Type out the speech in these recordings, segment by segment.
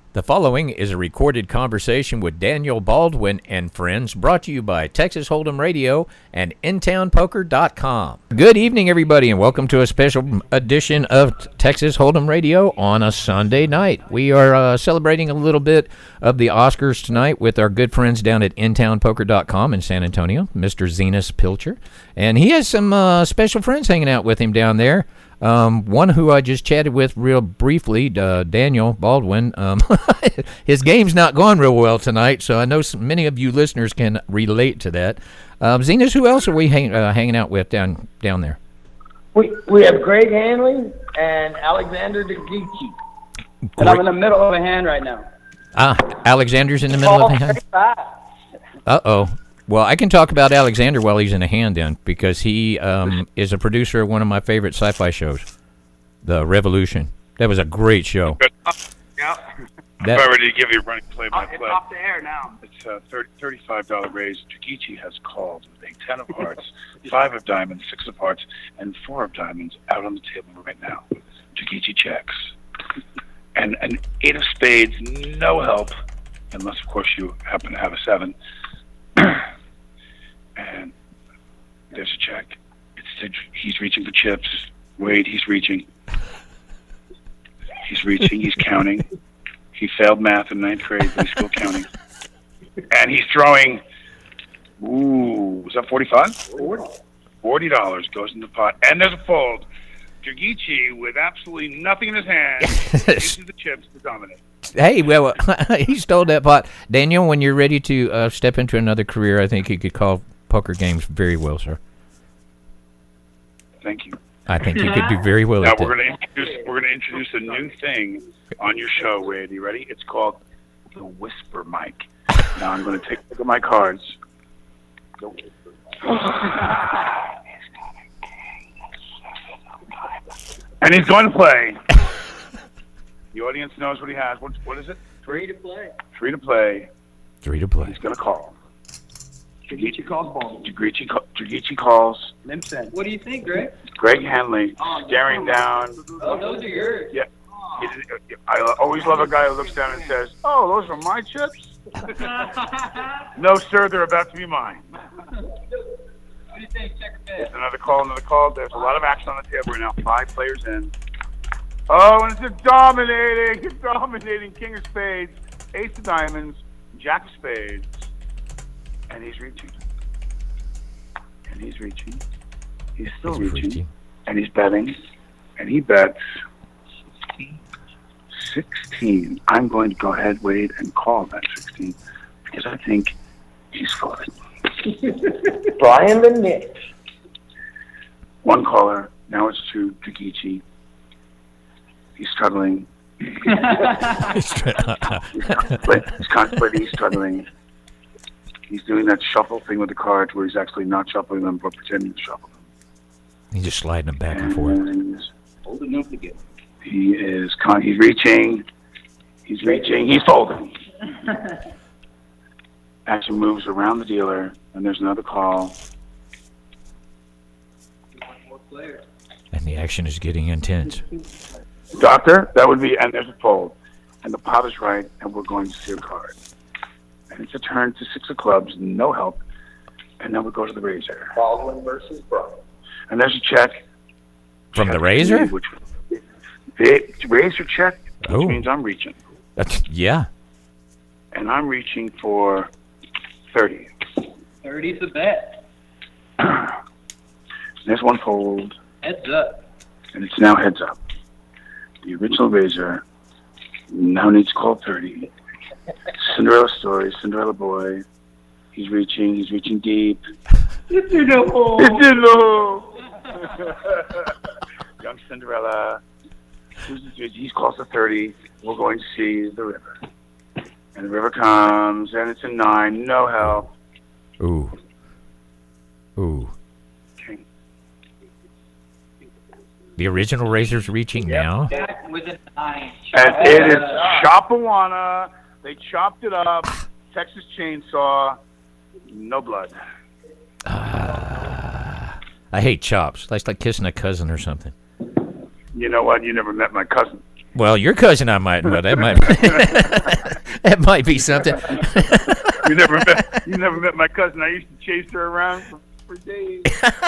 The following is a recorded conversation with Daniel Baldwin and friends, brought to you by Texas Hold'em Radio and InTownPoker.com. Good evening, everybody, and welcome to a special edition of Texas Hold'em Radio on a Sunday night. We are celebrating a little bit of the Oscars tonight with our good friends down at InTownPoker.com in San Antonio, Mr. Zenas Pilcher, and he has some special friends hanging out with him down there. One who I just chatted with real briefly, Daniel Baldwin. His game's not going real well tonight, so I know many of you listeners can relate to that. Zenas, who else are we hanging out with down there? We have Greg Hanley and Alexander DeGucci. And I'm in the middle of a hand right now. Alexander's in the middle of a hand? Uh-oh. Well, I can talk about Alexander while he's in a hand then, because he is a producer of one of my favorite sci-fi shows, The Revolution. That was a great show. Yeah. I'm ready to give you a running play-by-play. It's off the air now. It's a $35 raise. Dragici has called with a 10 of hearts, 5 of diamonds, 6 of hearts, and 4 of diamonds out on the table right now. Dragici checks. And an 8 of spades, no help, unless, of course, you happen to have a 7. And there's a check. He's reaching for chips. Wade, he's reaching. He's reaching. He's counting. He failed math in 9th grade, but he's still counting. And he's throwing. Ooh, was that 45? $40 goes in the pot. And there's a fold. Dragici, with absolutely nothing in his hand, uses the chips to dominate. Hey, well, he stole that pot. Daniel, when you're ready to step into another career, I think you could call poker games very well, sir. Thank you. I think you could do very well now at that. We're going to introduce a new thing on your show, Wade. You ready? It's called the Whisper Mic. Now I'm going to take a look at my cards. And he's going to play. The audience knows what he has. What is it? 3 to play. 3 to play. 3 to play. He's going to call. Dragici calls ball. Dragici calls. Limson. What do you think, Greg? Greg Hanley staring down. Oh, those are yours. Yeah. I always love a guy who looks down and says, "Oh, those are my chips." No, sir, they're about to be mine. What do you think? Check a bit. Another call. There's a lot of action on the table right now. 5 players in. Oh, and it's dominating. King of spades, ace of diamonds, jack of spades. And he's reaching. He's still reaching. And he's betting. And he bets 16. I'm going to go ahead, Wade, and call that 16 because I think he's folded. Brian the Nick. One caller. Now it's to Dragici. He's struggling. He's contemplating. He's struggling. He's doing that shuffle thing with the cards where he's actually not shuffling them but pretending to shuffle them. He's just sliding them back and forth. Old enough to get. He's reaching. He's folding. Action moves around the dealer, and there's another call. One more player. And the action is getting intense. Doctor, that would be, and there's a fold. And the pot is right, and we're going to see a card. And it's a turn to 6 of clubs, no help. And then we go to the razor. Baldwin versus Brown. And there's a check. From the razor? Razor check, which means I'm reaching. Yeah. And I'm reaching for 30. 30's the bet. There's one fold. Heads up. And it's now heads up. The original razor now needs to call 30. Cinderella story, Cinderella boy. He's reaching deep. It's in the hole. Young Cinderella. He calls to 30. We're going to see the river. And the river comes, and it's a 9. No help. Ooh. Okay. The original razor's reaching now? Jack with a 9. And it is Chopawana. They chopped it up. Texas chainsaw. No blood. I hate chops. That's like kissing a cousin or something. You know what? You never met my cousin. Well, your cousin I might, but that might that might be something. You never met my cousin. I used to chase her around for days.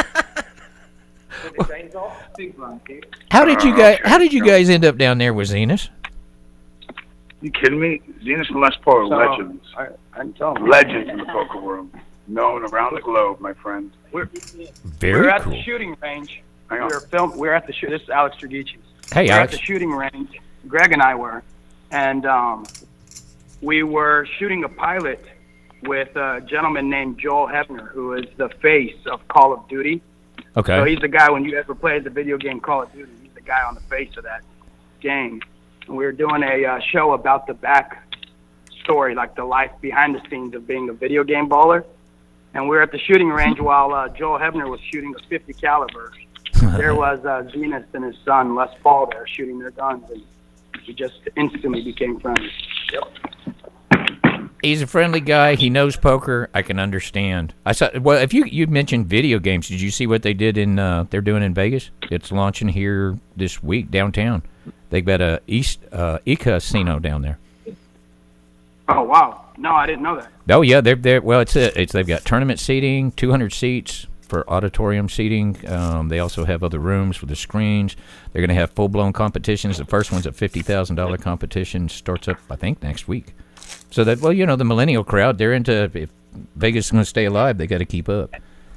How did you guys end up down there with Zenas? You kidding me? Zenas and Les Paul are legends. I'm telling you. Legends in the poker world. Known around the globe, my friend. We're Very at cool. the shooting range. Hang on. We're at the This is Alex Dragici. Hey, We're Alex. at the shooting range. Greg and I were, and we were shooting a pilot with a gentleman named Joel Hebner, who is the face of Call of Duty. Okay. So he's the guy, when you ever play the video game Call of Duty, he's the guy on the face of that game. And we were doing a show about the back story, like the life behind the scenes of being a video game baller. And we were at the shooting range while Joel Hebner was shooting a .50 caliber. There was Zenas and his son, Les Paul, there shooting their guns, and we just instantly became friends. Yep. He's a friendly guy. He knows poker. I can understand. I saw. Well, if you mentioned video games, did you see what they did in? They're doing in Vegas. It's launching here this week downtown. They've got a e-casino down there. Oh wow! No, I didn't know that. Oh yeah, they're well. It's they've got tournament seating, 200 seats for auditorium seating. They also have other rooms with the screens. They're going to have full-blown competitions. The first one's a $50,000 competition. Starts up, I think, next week. So that, well, the millennial crowd, they're into, if Vegas is going to stay alive, they got to keep up.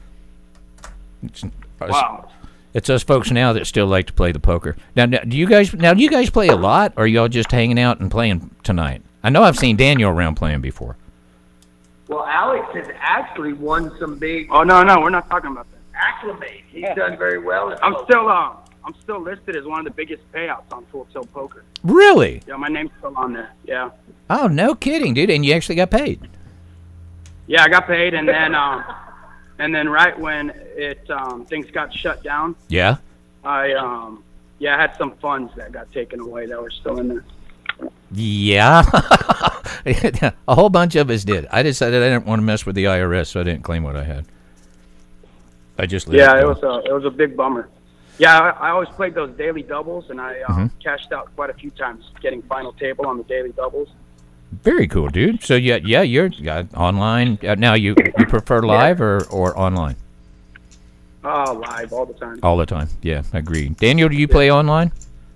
Wow. It's us folks now that still like to play the poker. Now, do you guys play a lot, or are y'all just hanging out and playing tonight? I know I've seen Daniel around playing before. Well, Alex has actually won some big. Oh no, we're not talking about that. Acclimate. He's done very well. I'm still listed as one of the biggest payouts on Full Tilt Poker. Really? Yeah, my name's still on there. Yeah. Oh, no kidding, dude! And you actually got paid? Yeah, I got paid, and then right when things got shut down, Yeah. I had some funds that got taken away that were still in there. Yeah. A whole bunch of us did. I decided I didn't want to mess with the IRS, so I didn't claim what I had. I just let Yeah, it it go. was a big bummer. Yeah, I always played those daily doubles, and I cashed out quite a few times getting final table on the daily doubles. Very cool, dude. So you're online now. You prefer live or online? Live all the time. All the time. Yeah, agreed. Daniel, do you play online?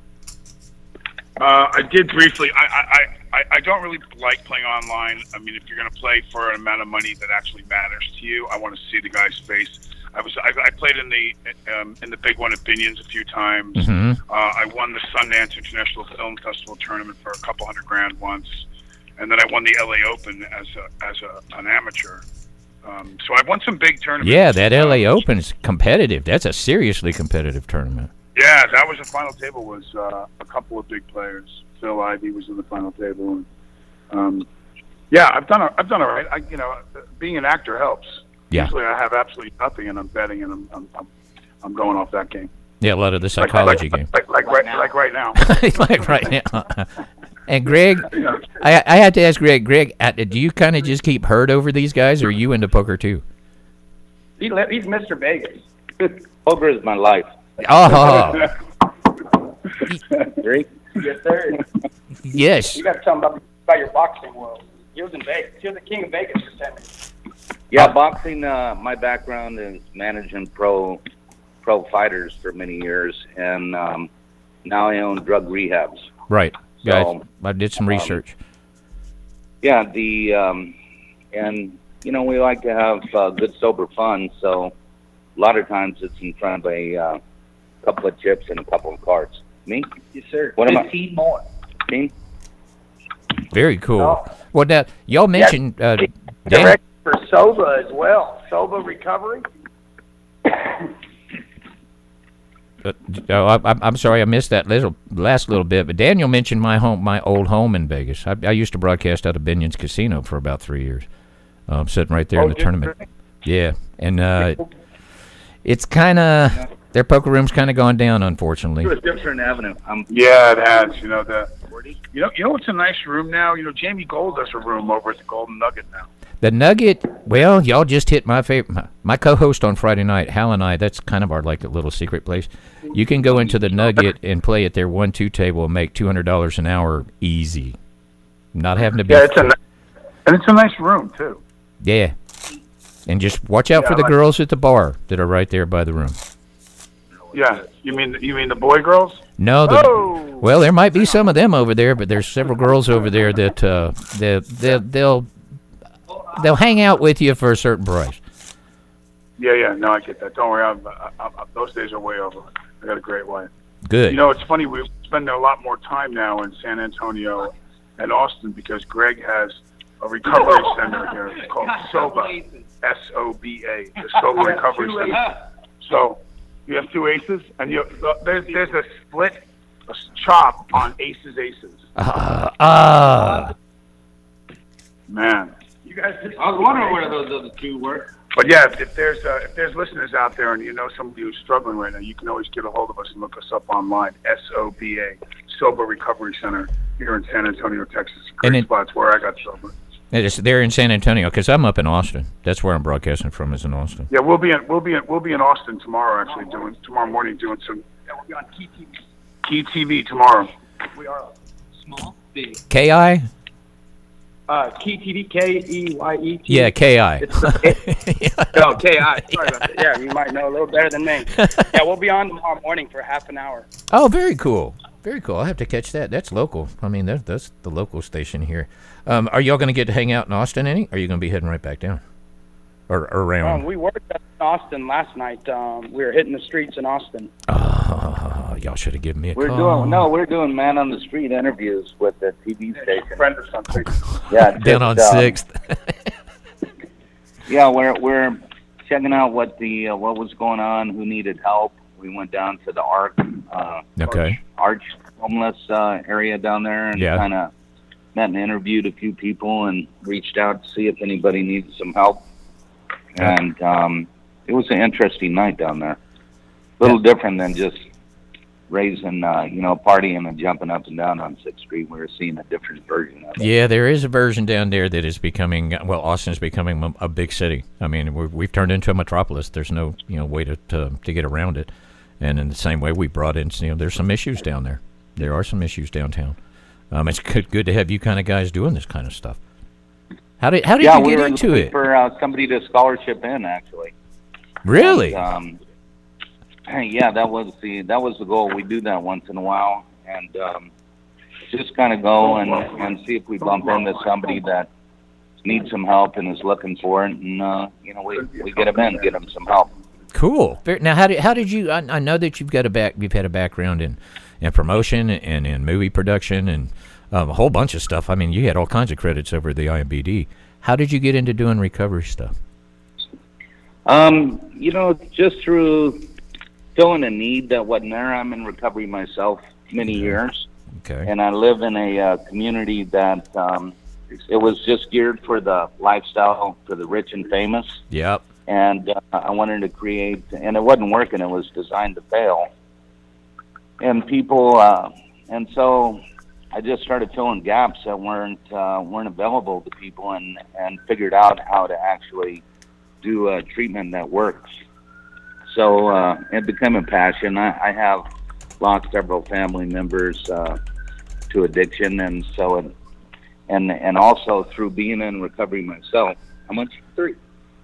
I did briefly. I don't really like playing online. I mean, if you're going to play for an amount of money that actually matters to you, I want to see the guy's face. I played in the big one at Binion's a few times. Mm-hmm. I won the Sundance International Film Festival tournament for a couple $100,000 once, and then I won the LA Open as an amateur. So I've won some big tournaments. Yeah, that LA Open's competitive. That's a seriously competitive tournament. Yeah, that was the final table. Was a couple of big players. Phil Ivey was in the final table. And, yeah, I've done all right. Being an actor helps. Yeah. Usually I have absolutely nothing, and I'm betting, and I'm going off that game. Yeah, a lot of the psychology game. Like right now. Like right now. And Greg, I had to ask Greg. Greg, do you kind of just keep herd over these guys, or are you into poker too? He's Mr. Vegas. Poker is my life. Oh, Great. Yes, sir. yes. You got to tell him about your boxing world. He was in Vegas. He was the king of Vegas for 10 minutes. Yeah, boxing. My background is managing pro fighters for many years, and now I own drug rehabs. Right. Yeah, So, I did some research. Yeah, and we like to have good sober fun. So a lot of times it's in front of a couple of chips and a couple of cards. Me? Yes, sir. What am I? 15 more. 15? Very cool. Oh. Well, now y'all mentioned Dan. Direct for SOBA as well. SOBA recovery. I'm sorry, I missed that last little bit. But Daniel mentioned my old home in Vegas. I used to broadcast out of Binion's Casino for about 3 years, sitting right there in the tournament. Yeah, and it's kind of their poker room's kind of gone down, unfortunately. To a different avenue. Yeah, it has. You know what's a nice room now? Jamie Gold has a room over at the Golden Nugget now. The Nugget, well, y'all just hit my favorite. My co-host on Friday night, Hal and I, that's kind of our like a little secret place. You can go into the Nugget and play at their 1-2 table and make $200 an hour easy. Not having to be. Yeah, it's a nice room too. Yeah. And just watch out for the girls at the bar that are right there by the room. Yeah, you mean the boy girls? No, well, there might be some of them over there, but there's several girls over there that they'll hang out with you for a certain price. Yeah, no, I get that. Don't worry, I'm those days are way over. I got a great wife. Good. You know, it's funny, we spend a lot more time now in San Antonio and Austin because Greg has a recovery center here. It's called SOBA, S-O-B-A, the SOBA Recovery Center. So you have 2 aces, and there's a split, a chop on aces. Man. You guys, I was wondering where those other 2 were. But yeah, if there's listeners out there and you know somebody who's struggling right now, you can always get a hold of us and look us up online. SOBA, Sober Recovery Center here in San Antonio, Texas. Great spots where I got sober. They're in San Antonio because I'm up in Austin. That's where I'm broadcasting from. Is in Austin. Yeah, we'll be in Austin tomorrow. Actually, tomorrow morning doing some. Yeah, we'll be on Key TV. Key TV tomorrow. We are small, big. KI. Key TV, K-E-Y-E. Yeah, KI. No, K-I. Sorry about that. Yeah, you might know a little better than me. Yeah, we'll be on tomorrow morning for half an hour. Oh, very cool. Very cool. I'll have to catch that. That's local. I mean, that's the local station here. Are y'all going to get to hang out in Austin any? Or are you going to be heading right back down? Or around? We worked in Austin last night. We were hitting the streets in Austin. Oh, y'all should have given me a call. We're doing man on the street interviews with the TV station. Friend or something. Yeah, down on 6th. Yeah, we're checking out what was going on, who needed help. We went down to the Arch homeless area down there and kind of met and interviewed a few people and reached out to see if anybody needed some help. And it was an interesting night down there. A little different than just raising, partying and jumping up and down on 6th Street. We were seeing a different version of it. Yeah, there is a version down there that is becoming, Austin's becoming a big city. I mean, we've turned into a metropolis. There's no, way to get around it. And in the same way, we brought in, there's some issues down there. There are some issues downtown. It's good to have you kind of guys doing this kind of stuff. How did you get into it? For somebody to scholarship in, actually. Really? And, yeah, that was the goal. We do that once in a while, and just kind of go and see if we bump into somebody that needs some help and is looking for it, and we get them in, get them some help. Cool. Now, how did you? I know that you've had a background in promotion and in movie production and a whole bunch of stuff. I mean, you had all kinds of credits over at the IMBD. How did you get into doing recovery stuff? Just through filling a need that wasn't there. I'm in recovery myself many years. Okay. And I live in a community that it was just geared for the lifestyle for the rich and famous. Yep. And I wanted to create, and it wasn't working. It was designed to fail. And people, and so I just started filling gaps that weren't available to people, and figured out how to actually do a treatment that works. So it became a passion. I have lost several family members to addiction, and so and also through being in recovery myself. How much? 3.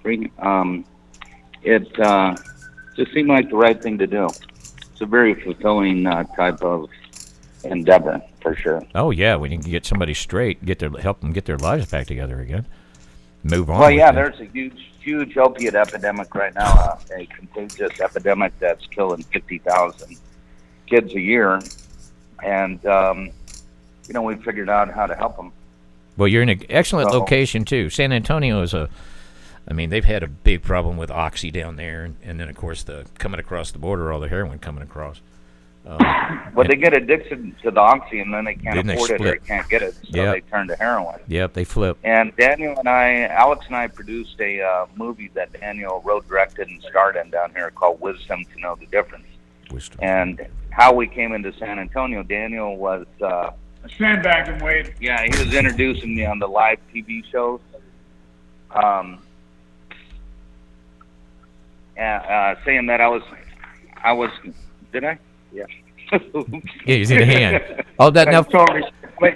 It just seemed like the right thing to do. It's a very fulfilling type of endeavor, for sure. Oh yeah, when you can get somebody straight, help them get their lives back together again, move on. Well, yeah, there's a huge opiate epidemic right now, a contagious epidemic that's killing 50,000 kids a year, and we figured out how to help them. Well, you're in an excellent location too. San Antonio is they've had a big problem with Oxy down there, and then of course coming across the border, all the heroin coming across. They get addicted to the Oxy, and then they can't afford it or they can't get it, so they turn to heroin. Yep, they flip. And Alex and I produced a movie that Daniel wrote, directed, and starred in down here called Wisdom to Know the Difference. Wisdom. And how we came into San Antonio, Daniel was... sandbag him, Wade. Yeah, he was introducing me on the live TV shows. saying that I was. Did I? Yeah. Yeah, you see the hand. Oh, that now. Wait,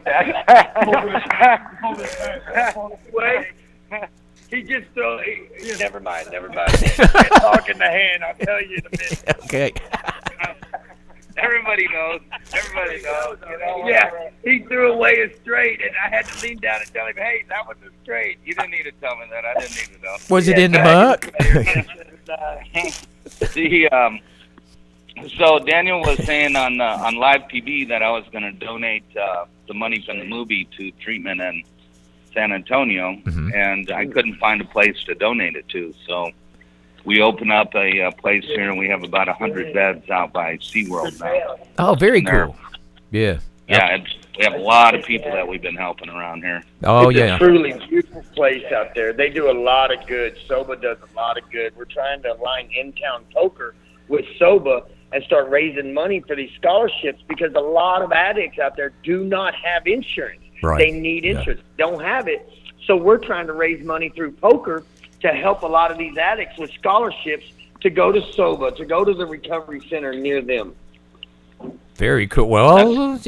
wait. He just threw. Never mind. Talk in the hand. I'll tell you in a minute. Okay. Everybody knows. You know, Yeah, he threw away a straight, and I had to lean down and tell him, "Hey, that was a straight." You didn't need to tell me that. I didn't need to know. Was it in the muck? So Daniel was saying on live TV that I was going to donate the money from the movie to treatment in San Antonio, and I couldn't find a place to donate it to. So we opened up a place here, and we have about 100 beds out by SeaWorld now. Oh, very cool. Yeah. Yeah, we have a lot of people that we've been helping around here. Oh, It's yeah. a truly beautiful place out there. They do a lot of good. Soba does a lot of good. We're trying to align in-town poker with Soba and start raising money for these scholarships because a lot of addicts out there do not have insurance. Right. They need insurance. Don't have it. So we're trying to raise money through poker to help a lot of these addicts with scholarships to go to Soba, to go to the recovery center near them. Very cool. Well,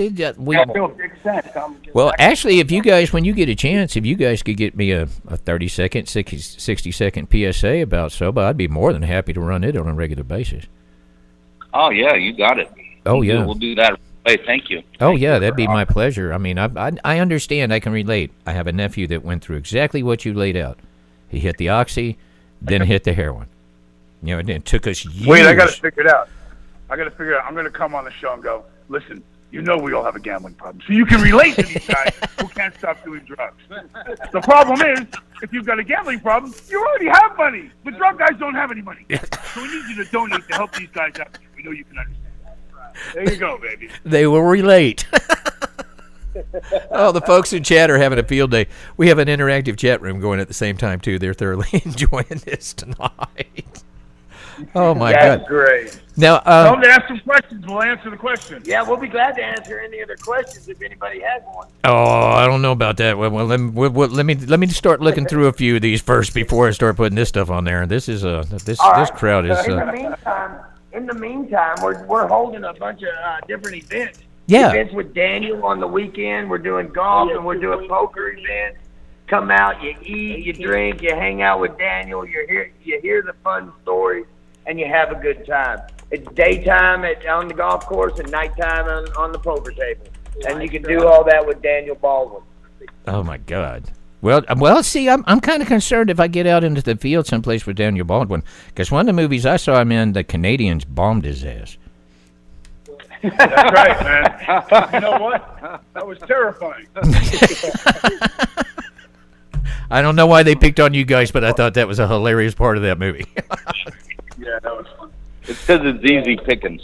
well, actually, if you guys, when you get a chance, if you guys could get me a 30-second, 60-second PSA about Soba, I'd be more than happy to run it on a regular basis. Oh, yeah, you got it. Oh, yeah. We'll do that. Hey, thank you. Oh, yeah, that'd be my pleasure. I mean, I understand. I can relate. I have a nephew that went through exactly what you laid out. He hit the oxy, then hit the heroin. You know, it took us years. Wait, I got to figure it out. I'm going to come on the show and go, listen, you know we all have a gambling problem. So you can relate to these guys who can't stop doing drugs. The problem is, if you've got a gambling problem, you already have money. The drug guys don't have any money. So we need you to donate to help these guys out. We know you can understand. There you go, baby. They will relate. Oh, the folks in chat are having a field day. We have an interactive chat room going at the same time, too. They're thoroughly enjoying this tonight. Oh, my God. That's great. Now, Tell them to ask some questions. We'll answer the questions. Yeah, we'll be glad to answer any other questions if anybody has one. oh, I don't know about that. Well, let me start looking through a few of these first before I start putting this stuff on there. This is this crowd is. In the meantime, we're holding a bunch of different events. Yeah. Events with Daniel on the weekend. We're doing golf and we're doing poker events. Come out, you eat, you drink, you hang out with Daniel. You hear the fun stories, and you have a good time. It's daytime on the golf course and nighttime on the poker table. And you can do all that with Daniel Baldwin. Oh my God. Well, see, I'm kind of concerned if I get out into the field someplace with Daniel Baldwin, because one of the movies I saw him in, the Canadians bombed his ass. That's right, man. You know what? That was terrifying. I don't know why they picked on you guys, but I thought that was a hilarious part of that movie. Yeah, that was fun. It's because it's easy pickings.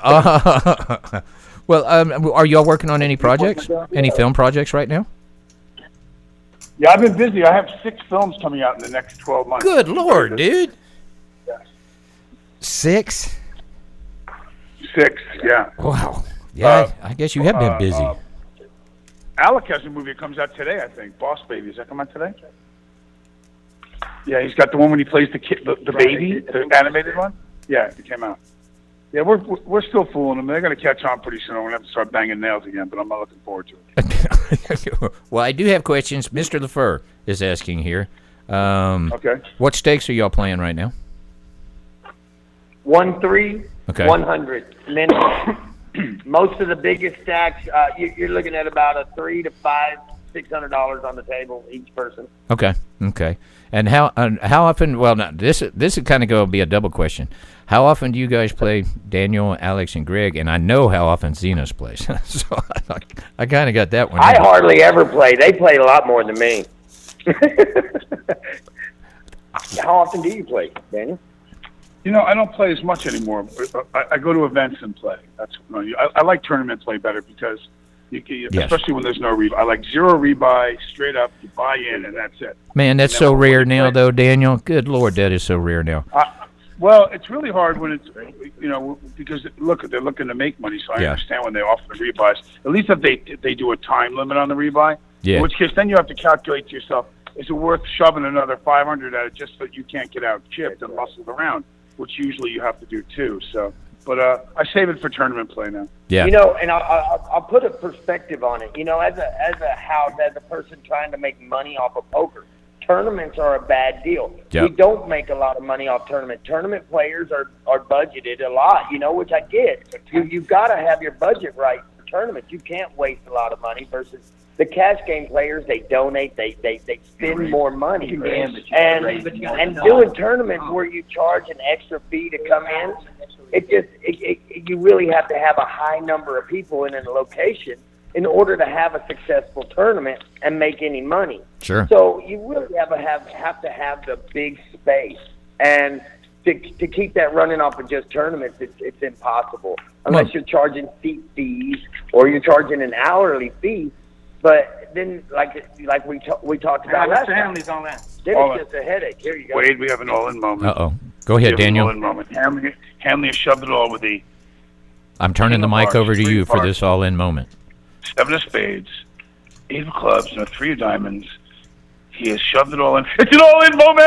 Well, are y'all working on any projects? Any film projects right now? Yeah, I've been busy. I have 6 films coming out in the next 12 months. Good Lord, dude. Yes. 6? 6, yeah. Wow. Yeah, I guess you have been busy. Alec has a movie that comes out today, I think. Boss Baby. Does that come out today? Yeah, he's got the one when he plays the kid, the baby, the animated one. Yeah, it came out. Yeah, we're still fooling them. They're going to catch on pretty soon. We're going to have to start banging nails again, but I'm not looking forward to it. Well, I do have questions. Mr. LaFleur is asking here. Okay. What stakes are y'all playing right now? 1-3, Okay. 100 minimum. Most of the biggest stacks, you're looking at about a $300 to $600 on the table each person. Okay. And how often? Well, now, this is kind of going to be a double question. How often do you guys play Daniel, Alex, and Greg? And I know how often Zenas plays, so I kind of got that one. I hardly ever play. They play a lot more than me. How often do you play, Daniel? You know, I don't play as much anymore. I go to events and play. I like tournament play better because, especially when there's no rebuy. I like 0 rebuy, straight up, you buy in, and that's it. Man, that's so rare now, though, Daniel. Good Lord, that is so rare now. Well, it's really hard when it's, because they're looking to make money, so I Yeah. understand when they offer the rebuys. At least if they do a time limit on the rebuy. Yeah. In which case, then you have to calculate to yourself, is it worth shoving another 500 at it just so you can't get out chipped and muscled around, which usually you have to do too. So, but I save it for tournament play now. Yeah. You know, and I'll put a perspective on it. You know, as a person trying to make money off of poker, tournaments are a bad deal. Yep. We don't make a lot of money off tournament. Tournament players are budgeted a lot, you know, which I get. You've got to have your budget right for tournaments. You can't waste a lot of money versus the cash game players. They donate, they spend more money. And doing tournaments where you charge an extra fee to come in, you really have to have a high number of people in a location in order to have a successful tournament and make any money. Sure. So you really have to have the big space, and to keep that running off of just tournaments, it's impossible unless you're charging seat fees or you're charging an hourly fee. But then, like we talked about last time, on that. then it's just a headache. Here you go. Wade, we have an all-in moment. Uh-oh. Go ahead, We have an Daniel. all-in moment. Hanley has shoved it all with the I'm turning the King of mic Hearts, over to three you of for Hearts. this all-in moment. 7 of spades, 8 of clubs, and a 3 of diamonds. He has shoved it all in. It's an all-in moment!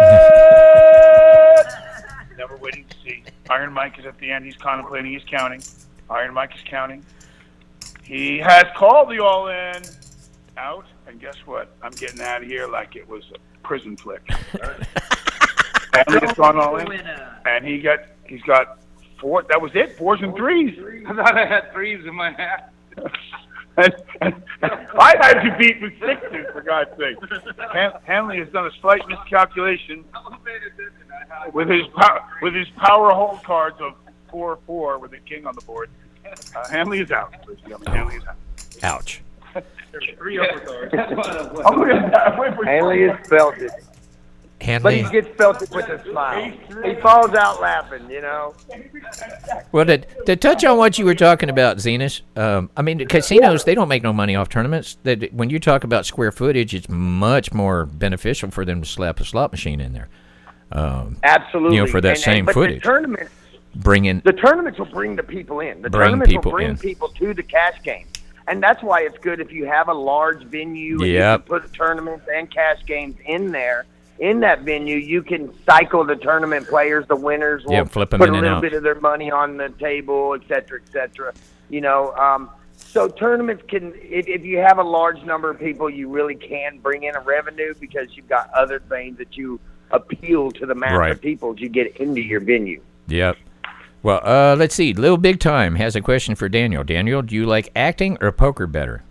Now we're waiting to see. Iron Mike is at the end. He's contemplating. He's counting. Iron Mike is counting. He has called the all-in out, and guess what? I'm getting out of here like it was a prison flick. Hanley has gone all in, and he's got 4. That was it. 4s and 3s. I thought I had 3s in my hat. and I had you beat with 6s, for God's sake. Hanley has done a slight miscalculation with his power hold cards of 4-4 with a king on the board. Hanley is out. Hanley is out. Ouch. 3 overcards. Oh, look at that. Hanley has felt it, but Hanley. he gets felt it with a smile. He falls out laughing, you know. Well, to touch on what you were talking about, Zenas, I mean, casinos, they don't make no money off tournaments. When you talk about square footage, it's much more beneficial for them to slap a slot machine in there. Absolutely. You know, for that same but footage. The tournaments will bring the people in. The Bring tournaments people will bring in. people to the cash game. And that's why it's good if you have a large venue and you Yep. can put tournaments and cash games in there. In that venue, you can cycle the tournament players. The winners will flip 'em put in a and little out. bit of their money on the table, et cetera, et cetera. You know, so tournaments can, if you have a large number of people, you really can bring in a revenue because you've got other things that you appeal to the mass Right. of people to get into your venue. Yep. Well, let's see. Lil Big Time has a question for Daniel. Daniel, do you like acting or poker better?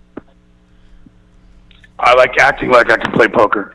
I like acting like I can play poker.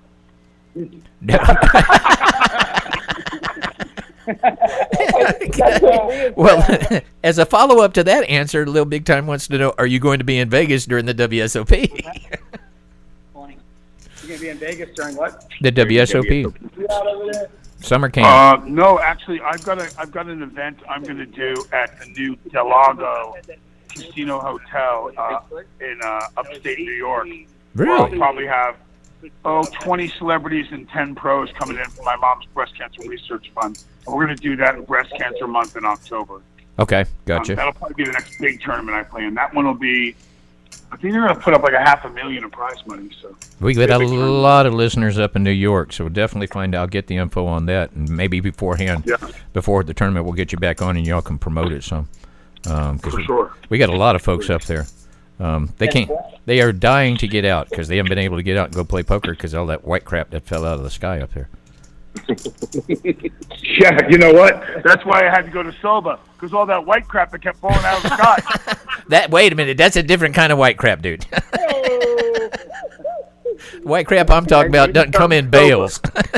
Well, as a follow-up to that answer, Lil Big Time wants to know, are you going to be in Vegas during the WSOP? You're going to be in Vegas during what? The WSOP. Summer camp. No, actually, I've got an event I'm going to do at the new Del Lago Casino Hotel in upstate New York. Where I'll Really? probably have 20 celebrities and 10 pros coming in for my mom's breast cancer research fund. And we're going to do that in Breast Cancer Month in October. Okay, gotcha. That'll probably be the next big tournament I play in. That one will be, I think they're going to put up like $500,000 in prize money. So We got a lot of listeners up in New York, so we'll definitely find out, get the info on that, and maybe beforehand, Yeah. before the tournament, we'll get you back on and y'all can promote it some. for sure. We got a lot of folks up there. They are dying to get out because they haven't been able to get out and go play poker because all that white crap that fell out of the sky up there. Yeah, you know what? That's why I had to go to Soba, because all that white crap that kept falling out of the sky. Wait a minute, that's a different kind of white crap, dude. White crap I'm talking about doesn't come in bales.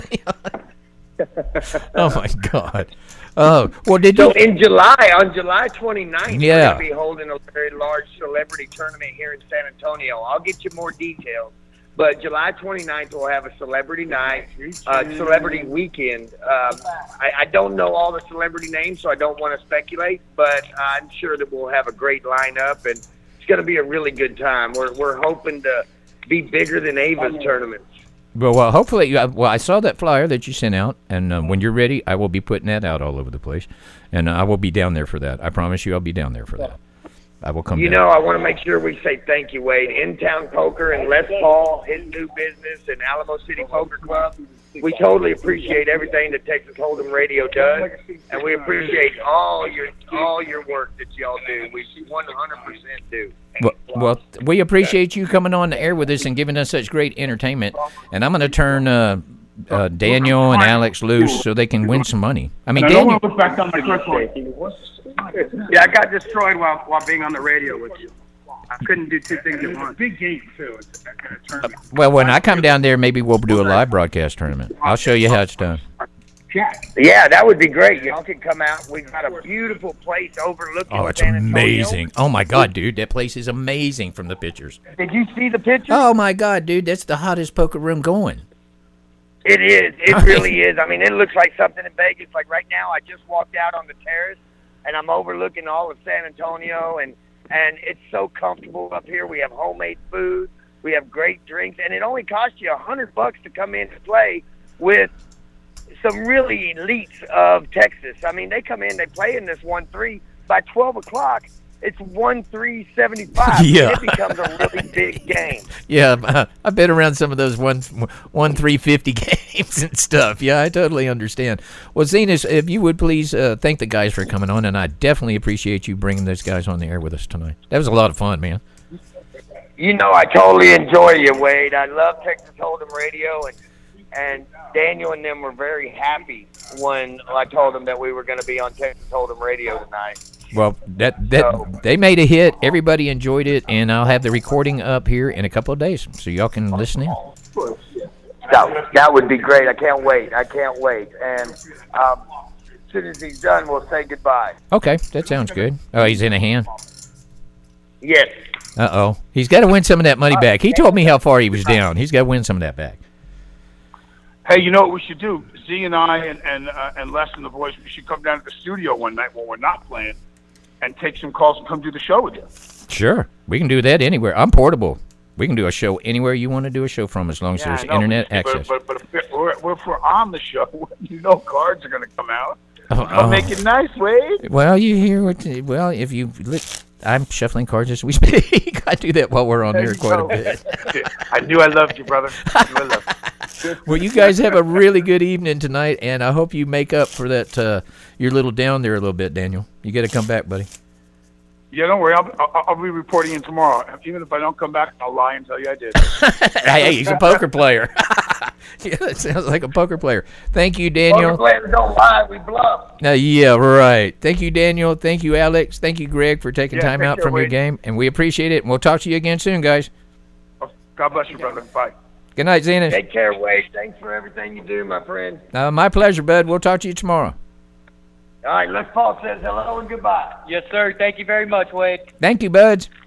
Oh my God. Oh, well, did you? So in July, on July 29th, Yeah. we're going to be holding a very large celebrity tournament here in San Antonio. I'll get you more details. But July 29th, we'll have a celebrity night, celebrity weekend. I don't know all the celebrity names, so I don't want to speculate, but I'm sure that we'll have a great lineup, and it's going to be a really good time. We're hoping to be bigger than Ava's tournaments. Well, hopefully, I saw that flyer that you sent out, and when you're ready, I will be putting that out all over the place, and I will be down there for that. I promise you I'll be down there for that. I will come You down. know, I want to make sure we say thank you, Wade. In-Town Poker and Les Paul, his new business, and Alamo City Poker Club. We totally appreciate everything that Texas Hold'em Radio does, and we appreciate all your work that y'all do. We 100% do. Well, we appreciate you coming on the air with us and giving us such great entertainment. And I'm going to turn Daniel and Alex loose so they can win some money. I mean, Daniel. Yeah, I got destroyed while being on the radio with you. I couldn't do two things at once. Big game, too. It's a tournament. Well, when I come down there, maybe we'll do a live broadcast tournament. I'll show you how it's done. Yeah, that would be great. Y'all can come out. We've got a beautiful place overlooking Oh, it's San Antonio. amazing. Oh, my God, dude. That place is amazing from the pictures. Did you see the picture? Oh, my God, dude. That's the hottest poker room going. It is. It really is. I mean, it looks like something in Vegas. Like right now, I just walked out on the terrace, and I'm overlooking all of San Antonio, and it's so comfortable up here. We have homemade food. We have great drinks, and it only costs you $100 to come in to play with some really elites of Texas. I mean, they come in, they play in this 1-3. By 12 o'clock, it's 1-3-75. Yeah. It becomes a really big game. Yeah, I've been around some of those 1-3-50 games and stuff. Yeah, I totally understand. Well, Zenas, if you would please thank the guys for coming on, and I definitely appreciate you bringing those guys on the air with us tonight. That was a lot of fun, man. You know, I totally enjoy you, Wade. I love Texas Hold'em Radio, and Daniel and them were very happy when I told them that we were going to be on Texas Hold'em Radio tonight. Well, they made a hit. Everybody enjoyed it, and I'll have the recording up here in a couple of days, so y'all can listen in. That would be great. I can't wait. And as soon as he's done, we'll say goodbye. Okay, that sounds good. Oh, he's in a hand? Yes. Uh-oh. He's got to win some of that money back. He told me how far he was down. He's got to win some of that back. Hey, you know what we should do? Z and I and Les and the boys, we should come down to the studio one night when we're not playing and take some calls and come do the show with you. Sure. We can do that anywhere. I'm portable. We can do a show anywhere you want to do a show from as long as there's internet access. But if we're on the show, you know cards are going to come out. Oh. Make it nice, Wade. Well, you hear what... Well, if you... I'm shuffling cards as we speak. I do that while we're on there quite a bit. I knew I loved you, brother. I knew I loved you. Well, you guys have a really good evening tonight, and I hope you make up for that. You're a little down there a little bit, Daniel. You got to come back, buddy. Yeah, don't worry. I'll be reporting in tomorrow. Even if I don't come back, I'll lie and tell you I did. Hey, he's a poker player. Yeah, that sounds like a poker player. Thank you, Daniel. Poker players don't lie. We bluff. Yeah, right. Thank you, Daniel. Thank you, Alex. Thank you, Greg, for taking time out from your Wade. game, and we appreciate it. And we'll talk to you again soon, guys. God bless you, brother. Bye. Good night, Zenas. Take care, Wade. Thanks for everything you do, my friend. My pleasure, bud. We'll talk to you tomorrow. All right, Les Paul says hello and goodbye. Yes, sir. Thank you very much, Wade. Thank you, buds.